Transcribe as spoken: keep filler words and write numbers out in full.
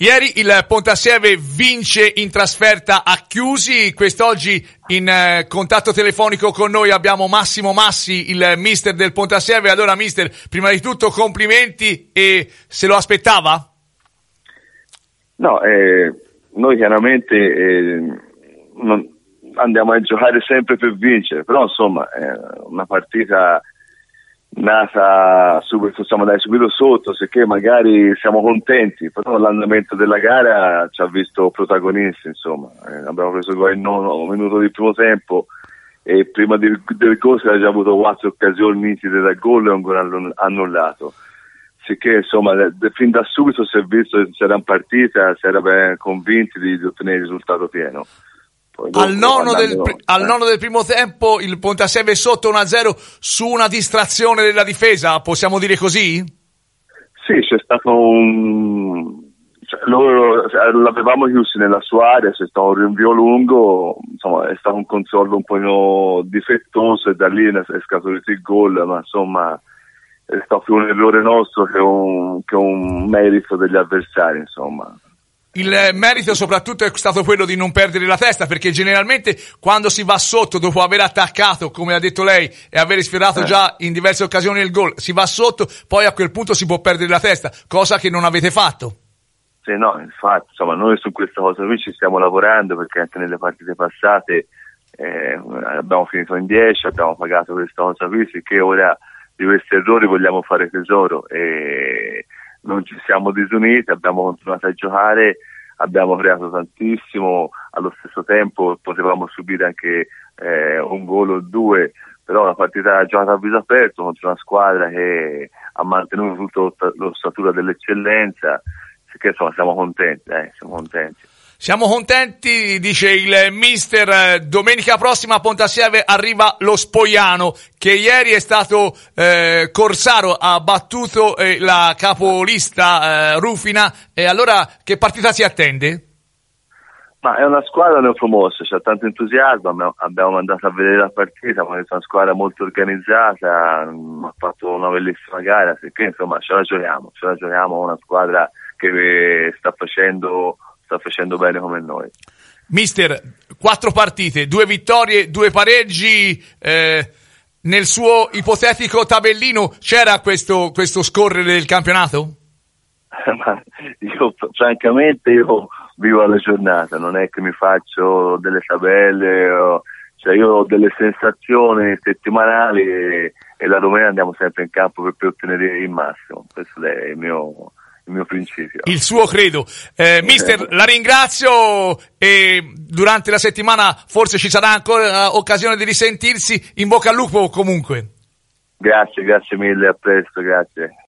Ieri il Pontassieve vince in trasferta a Chiusi. Quest'oggi in eh, contatto telefonico con noi abbiamo Massimo Massi, il mister del Pontassieve. Allora mister, prima di tutto complimenti, e se lo aspettava? No, eh, noi chiaramente eh, non, andiamo a giocare sempre per vincere, però insomma è una partita nata subito, siamo andati subito sotto, sicché magari siamo contenti, però l'andamento della gara ci ha visto protagonisti, insomma. Eh, abbiamo preso gol in nono minuto del primo tempo e prima del, del gol si era già avuto quattro occasioni nitide da gol e un gol annullato, sicché insomma de, fin da subito si è visto che c'era una partita, si era ben convinti di, di ottenere il risultato pieno. Al nono, del, al nono del primo tempo il Pontassieve è sotto uno a zero su una distrazione della difesa, possiamo dire così? Sì, c'è stato un... Cioè, loro l'avevamo chiusi nella sua area, c'è stato un rinvio lungo, insomma è stato un controllo un po' difettoso e da lì è scaturito il gol, ma insomma è stato più un errore nostro che un, che un merito degli avversari, insomma. Il merito soprattutto è stato quello di non perdere la testa, perché generalmente quando si va sotto dopo aver attaccato, come ha detto lei, e aver sfiorato eh. già in diverse occasioni il gol, si va sotto, poi a quel punto si può perdere la testa, cosa che non avete fatto. Sì, no, infatti, insomma, noi su questa cosa qui ci stiamo lavorando, perché anche nelle partite passate eh, abbiamo finito in dieci, abbiamo pagato questa cosa qui, sicché ora di questi errori vogliamo fare tesoro e non ci siamo disuniti, abbiamo continuato a giocare, abbiamo creato tantissimo, allo stesso tempo potevamo subire anche eh, un gol o due, però la partita giocata a viso aperto contro una squadra che ha mantenuto tutta l'ossatura dell'eccellenza, che insomma siamo contenti, eh, siamo contenti. Siamo contenti, dice il mister. Domenica prossima a Pontassieve arriva lo Spoiano, che ieri è stato eh, Corsaro, ha battuto eh, la capolista eh, Rufina, e allora che partita si attende? Ma è una squadra neopromossa, c'è tanto entusiasmo, abbiamo mandato a vedere la partita, ma è una squadra molto organizzata, ha fatto una bellissima gara, perché insomma ce la giochiamo, ce la giochiamo, una squadra che sta facendo... sta facendo bene come noi. Mister, quattro partite, due vittorie, due pareggi, eh, nel suo ipotetico tabellino c'era questo, questo scorrere del campionato? Ma io, francamente, io vivo alla giornata, non è che mi faccio delle tabelle, o, cioè io ho delle sensazioni settimanali e, e la domenica andiamo sempre in campo per, per ottenere il massimo, questo è il mio... il mio principio. Il suo credo. Eh, mister, la ringrazio e durante la settimana forse ci sarà ancora occasione di risentirsi. In bocca al lupo comunque. Grazie, grazie mille, a presto, grazie.